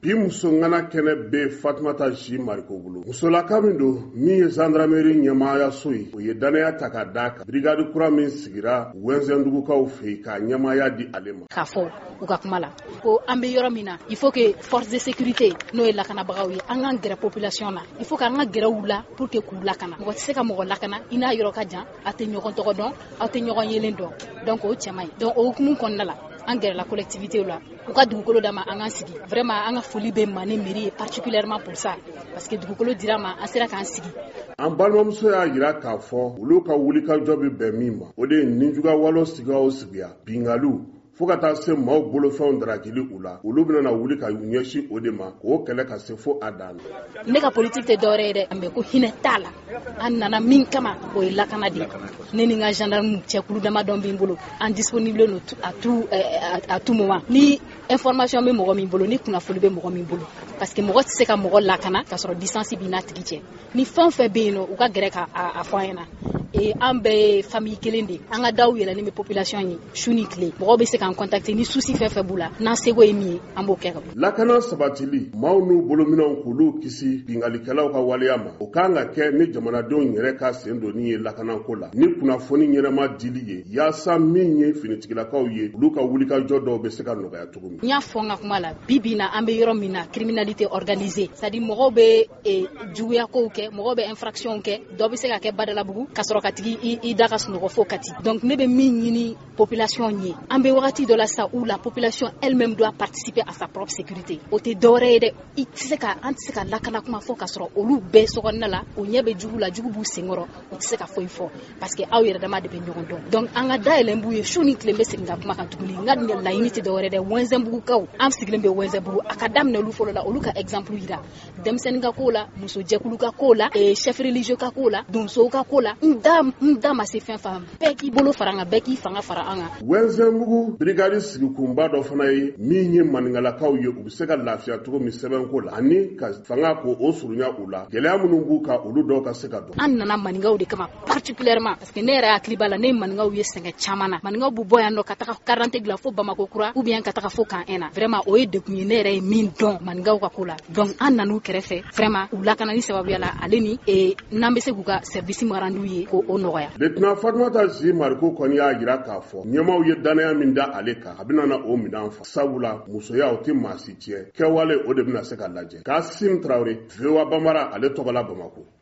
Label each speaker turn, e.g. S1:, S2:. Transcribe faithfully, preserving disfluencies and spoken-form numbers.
S1: bi muso ngana kɛnɛ be Fatumata Ji Mariko bolo. Musolaka min don min ye gendarmerie ɲɛmaaya so ye o ye danaya ta ka da kan brigade kura min sigira Wɛnzɛndugukaw fɛ ka ɲɛmaaya di ale ma.
S2: K'a fɔ u ka kuma la ko an bɛ yɔrɔ min na il faut que force de sécurité n'o ye lakanabagaw ye an k'an gɛrɛ population na il faut que an ka gɛrɛ u la pour que k'u lakana mɔgɔ tɛ se ka mɔgɔ lakana i n'a yɔrɔ ka jan aw tɛ ɲɔgɔn tɔgɔ dɔn aw tɛ ɲɔgɔn yelen dɔn donc o cɛ man ɲi donc o hukumu kɔnɔna la an gɛrɛla collectivité la u ka dugukolo d'a ma an k'an sigi vraiment an ka foli bɛ ma ni mairie ye particulièrement pour ça parce que dugukolo dira ma an sera k'an sigi.
S1: An balimamuso y'a jira k'a fɔ olu ka wulikajɔ bɛ bɛn min ma o de ye Ninjuga walo sigiya o sigiya bingaliw fo ka taa se maaw bolofɛnw darakili u la olu bɛna wuli ka ɲɛsin o de ma k'o kɛlɛ ka se fo a dan na.
S2: Ne ka politique tɛ dɔwɛrɛ ye dɛ mais ko hinɛ t'a la an nana min kama o ye lakana de ye ne ni n ka gendarme cɛkulu damadɔ bɛ n bolo an disponible no à tout à tout moment ni information bɛ mɔgɔ min bolo ni kunnafoni bɛ mɔgɔ min bolo parce que mɔgɔ tɛ se ka mɔgɔ lakana ka sɔrɔ distance b'i n'a tigi cɛ ni fɛn fɛn bɛ yen nɔ u ka gɛrɛ ka a fɔ an ɲɛna et an bɛɛ ye famille kelen de an ka daw yɛlɛlen bɛ population ye su ni tile mɔgɔ bɛ se k'an contacter ni souci fɛn fɛn b'u la n'an seko ye min ye an b'o kɛ.
S1: Lakana sabatili maaw n'u bolominɛw k'olu kisi bingalikɛlaw ka waleya ma o kan ka kɛ ni jamanadenw yɛrɛ ka sen donni ye lakanako la ni kunnafoni ɲɛnama dili ye yaasa min ye finitigilakaw ye olu ka wulikajɔ dɔw bɛ se ka nɔgɔya cogo min. N
S2: y'a fɔ n ka kuma la bi bi na an bɛ yɔrɔ min na criminalité organisée c'est à dire mɔgɔw bɛ juguyakow kɛ mɔgɔw bɛ infraction kɛ dɔ bɛ se ka kɛ badalabugu ka sɔrɔ ka tigi i da ka sunɔgɔ fo kati donc ne bɛ min ɲini population ye an bɛ wagati dɔ la sa où la population elle-même doit participer à sa propre sécurité o tɛ dɔwɛrɛ ye dɛ i tɛ se ka an tɛ se ka lakana kuma fɔ ka sɔrɔ olu bɛɛ sokɔnɔna la o ɲɛ bɛ jugu la jugu b'u senkɔrɔ o tɛ se ka foyi fɔ parce que aw yɛrɛ dama de bɛ ɲɔgɔn dɔn donc an ka dayɛlɛn b'u ye su ni tile bɛ segin ka kuma kan tuguni n ka laɲini tɛ dɔwɛrɛ dɛ Wɛnzɛnbugukaw an sigilen bɛ Wɛnzɛnbugu a ka daminɛ olu fɔlɔ la olu ka exemple yira denmisɛnnin ka ko la musojɛkulu ka ko la chef religieux ka ko la donsow ka ko la n da n da ma se fɛn fɛn bɛɛ k'i bolo fara an kan bɛɛ k'i fanga fara an kan.
S1: Wɛnzɛnbugu brigade sigikunba dɔ fana ye min ye maningalakaw ye u bɛ se ka lafiya cogo min sɛbɛnko la ani ka fanga ko o surunya u la gɛlɛya minnu b'u ka olu dɔw ka se ka dɔn.
S2: An nana maningaw de kama particulièrement parce que ne yɛrɛ hakili b'a la ne ye maningaw ye sɛgɛn caman na maningaw b'u bɔ yan nɔ ka taga quarante dilan fo Bamakɔ kura ou bien ka taga fo Kan na vraiment o ye dekun ye ne yɛrɛ ye min dɔn maningaw ka ko la donc an nan'u kɛrɛfɛ vraiment u lakanani sababuya la ale ni n'an bɛ se k'u ka service marandu ye ko o nɔgɔya.
S1: Lieutenant Fatumata Ji Mariko kɔni y'a jira k'a fɔ ɲɛmaw ye danaya min da ale kan a bɛna na o minɛn fa sabula musoya o tɛ maa si tiɲɛ kɛwale o de bɛna se ka lajɛ. Kasim Traoré V O A Bambara ale tɔgɔ la Bamakɔ.